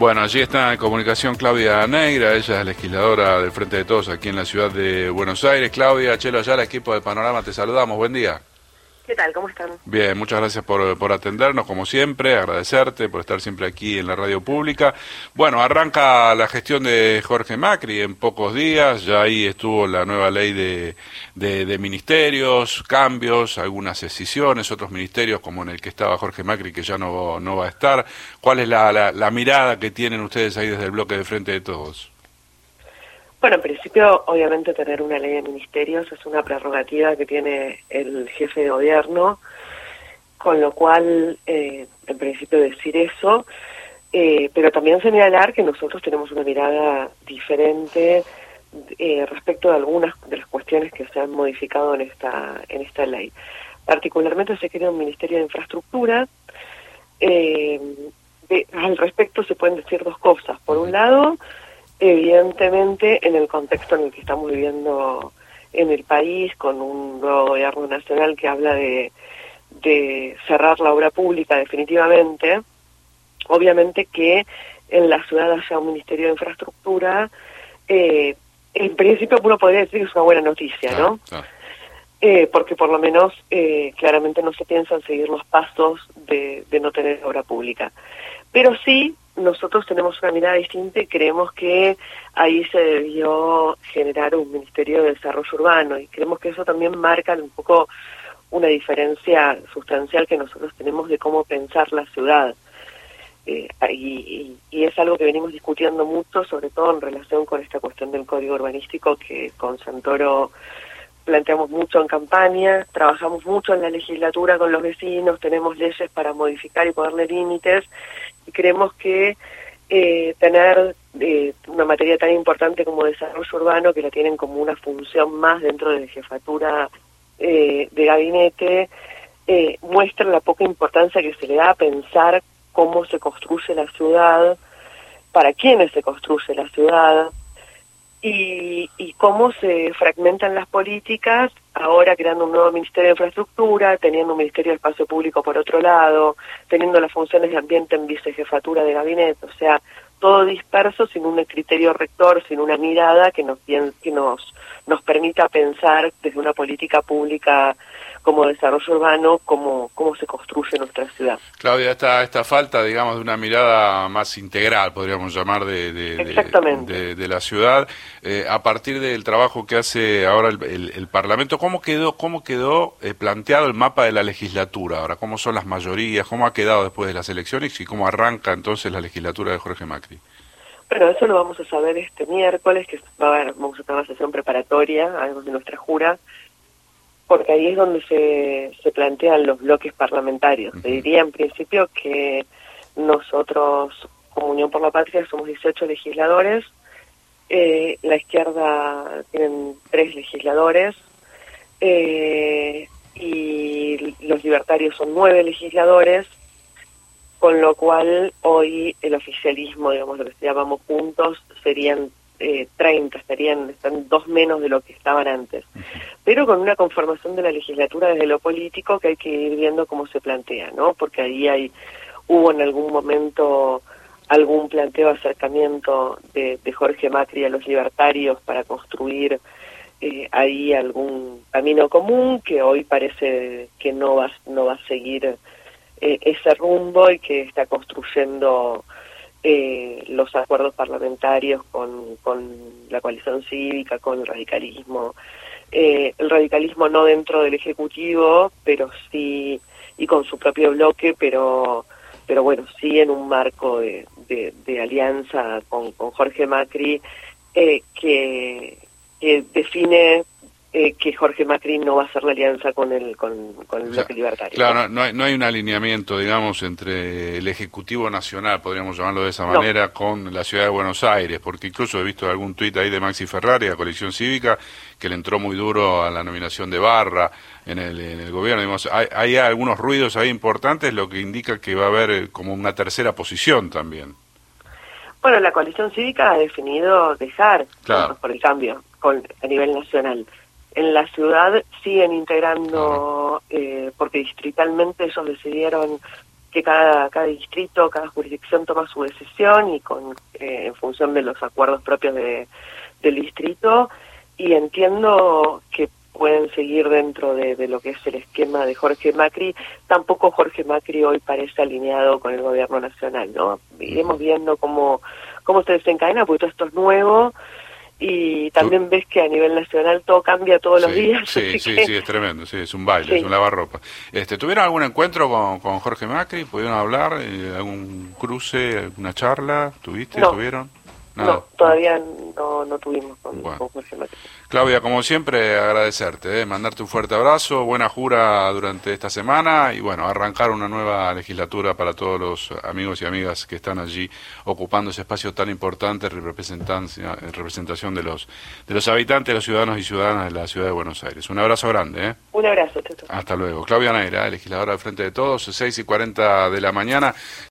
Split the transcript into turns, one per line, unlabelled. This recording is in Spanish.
Bueno, allí está en comunicación Claudia Neira, ella es legisladora del Frente de Todos aquí en la ciudad de Buenos Aires. Claudia, Chelo Ayala, equipo de Panorama, te saludamos, buen día.
¿Qué tal? ¿Cómo están?
Bien, muchas gracias por atendernos, como siempre, agradecerte por estar siempre aquí en la radio pública. Bueno, arranca la gestión de Jorge Macri en pocos días, ya ahí estuvo la nueva ley de ministerios, cambios, algunas escisiones, otros ministerios como en el que estaba Jorge Macri que ya no va a estar. ¿Cuál es la mirada que tienen ustedes ahí desde el bloque de Frente de Todos?
Bueno, en principio, obviamente, tener una ley de ministerios es una prerrogativa que tiene el jefe de gobierno, con lo cual, en principio, decir eso, pero también señalar que nosotros tenemos una mirada diferente respecto de algunas de las cuestiones que se han modificado en esta ley. Particularmente se crea un Ministerio de Infraestructura. Al respecto se pueden decir dos cosas. Por un lado, evidentemente, en el contexto en el que estamos viviendo en el país, con un nuevo gobierno nacional que habla de cerrar la obra pública definitivamente, obviamente que en la ciudad haya un Ministerio de Infraestructura, en principio uno podría decir que es una buena noticia, ¿no? Porque por lo menos claramente no se piensan seguir los pasos de no tener obra pública. Pero sí, nosotros tenemos una mirada distinta y creemos que ahí se debió generar un Ministerio de Desarrollo Urbano, y creemos que eso también marca un poco una diferencia sustancial que nosotros tenemos de cómo pensar la ciudad. Y es algo que venimos discutiendo mucho, sobre todo en relación con esta cuestión del código urbanístico, que con Santoro planteamos mucho en campaña, trabajamos mucho en la legislatura con los vecinos, tenemos leyes para modificar y ponerle límites, y creemos que tener una materia tan importante como desarrollo urbano, que la tienen como una función más dentro de la jefatura de gabinete, muestra la poca importancia que se le da a pensar cómo se construye la ciudad, para quiénes se construye la ciudad, y cómo se fragmentan las políticas, ahora creando un nuevo Ministerio de Infraestructura, teniendo un Ministerio de Espacio Público por otro lado, teniendo las funciones de ambiente en vicejefatura de gabinete, o sea, todo disperso, sin un criterio rector, sin una mirada que nos permita pensar desde una política pública como desarrollo urbano, cómo se construye nuestra ciudad.
Claudia, esta falta, digamos, de una mirada más integral, podríamos llamar, de la ciudad, a partir del trabajo que hace ahora el Parlamento, ¿cómo quedó planteado el mapa de la legislatura? Ahora, ¿cómo son las mayorías? ¿Cómo ha quedado después de las elecciones? ¿Y cómo arranca entonces la legislatura de Jorge Macri?
Bueno, eso lo vamos a saber este miércoles, que vamos a tener una sesión preparatoria, además de nuestra jura, porque ahí es donde se plantean los bloques parlamentarios. Se diría en principio que nosotros, como Unión por la Patria, somos 18 legisladores, la izquierda tienen 3 legisladores, y los libertarios son 9 legisladores, con lo cual hoy el oficialismo, digamos, lo que llamamos juntos, serían 30, están 2 menos de lo que estaban antes, pero con una conformación de la legislatura desde lo político que hay que ir viendo cómo se plantea, ¿no? Porque ahí hubo en algún momento algún planteo de acercamiento de Jorge Macri a los libertarios para construir ahí algún camino común, que hoy parece que no va a seguir ese rumbo, y que está construyendo los acuerdos parlamentarios con la coalición cívica, con el radicalismo no dentro del Ejecutivo, pero sí, y con su propio bloque, pero bueno, sí en un marco de alianza con Jorge Macri, que define que Jorge Macri no va a hacer la alianza con el bloque libertario.
Claro, no hay un alineamiento, digamos, entre el Ejecutivo Nacional, podríamos llamarlo de esa manera, con la Ciudad de Buenos Aires, porque incluso he visto algún tuit ahí de Maxi Ferrari, la coalición cívica, que le entró muy duro a la nominación de Barra en el gobierno. Digamos, hay algunos ruidos ahí importantes, lo que indica que va a haber como una tercera posición también.
Bueno, la coalición cívica ha definido dejar
Claro.
por el cambio a nivel nacional. En la ciudad siguen integrando, porque distritalmente ellos decidieron que cada distrito, cada jurisdicción toma su decisión y en función de los acuerdos propios del distrito, y entiendo que pueden seguir dentro de lo que es el esquema de Jorge Macri. Tampoco Jorge Macri hoy parece alineado con el gobierno nacional, ¿no? Iremos viendo cómo se desencadena, porque todo esto es nuevo, y también ves que a nivel nacional todo cambia todos los días.
Sí, es tremendo, sí, es un baile, es un lavarropa. ¿Tuvieron algún encuentro con Jorge Macri? ¿Pudieron hablar? ¿Algún cruce, alguna charla? ¿Tuvieron? Nada.
No, todavía no tuvimos con Jorge Macri.
Claudia, como siempre, agradecerte, mandarte un fuerte abrazo, buena jura durante esta semana y bueno, arrancar una nueva legislatura para todos los amigos y amigas que están allí ocupando ese espacio tan importante en representación de los habitantes, los ciudadanos y ciudadanas de la ciudad de Buenos Aires. Un abrazo grande.
Un abrazo, Teto.
Hasta luego. Claudia Neira, legisladora del Frente de Todos, 6:40 de la mañana.